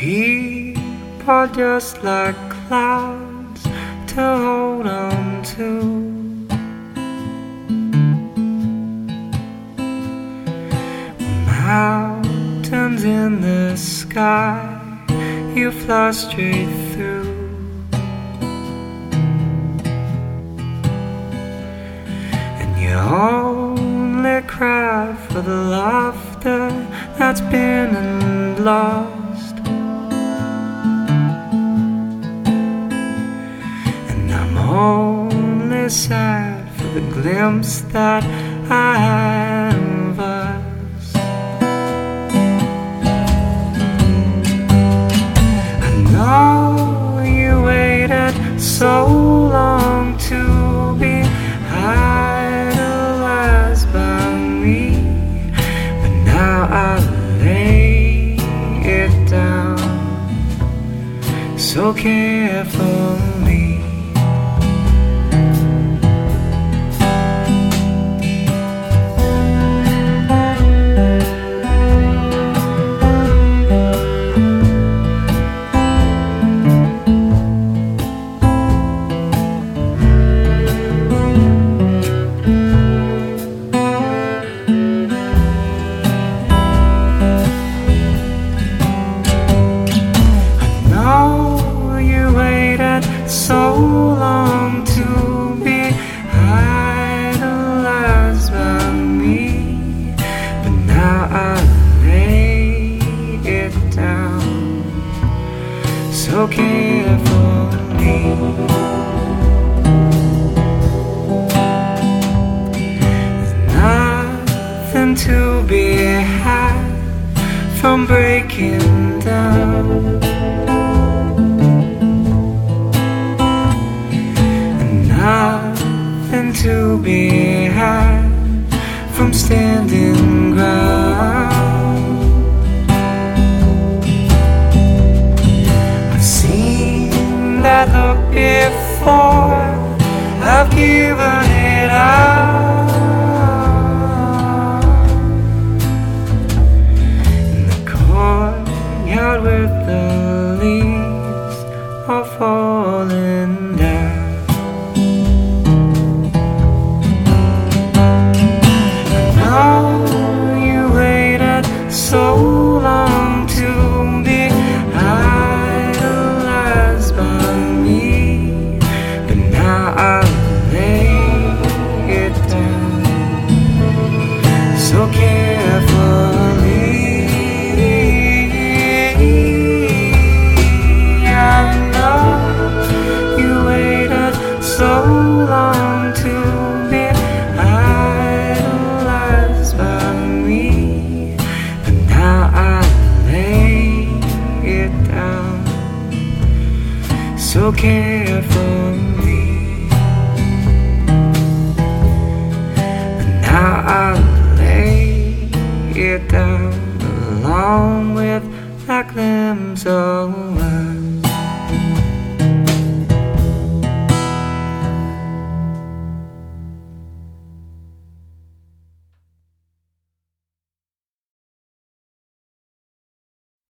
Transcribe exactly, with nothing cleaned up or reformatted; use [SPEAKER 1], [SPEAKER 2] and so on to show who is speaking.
[SPEAKER 1] People just like clouds to hold on to. Mountains in the sky, you fly straight through. And you only cry for the laughter that's been and lost. And I'm only sad for the glimpse that I had of us. I know you waited so long to be idolized by me, but now I lay it down, so carefully. So long to be idolized by me, but now I lay it down, so carefully. There's nothing to be had from breaking down. Nothing to be had from standing ground. I've seen that look before, I've given it out. In the courtyard with the leaves all falling down. So long to be idolized by me, but now I lay it down, so carefully. I know you waited so long to be idolized by me, now I lay it down, so carefully. Now I lay it down, along with that glimpse of us.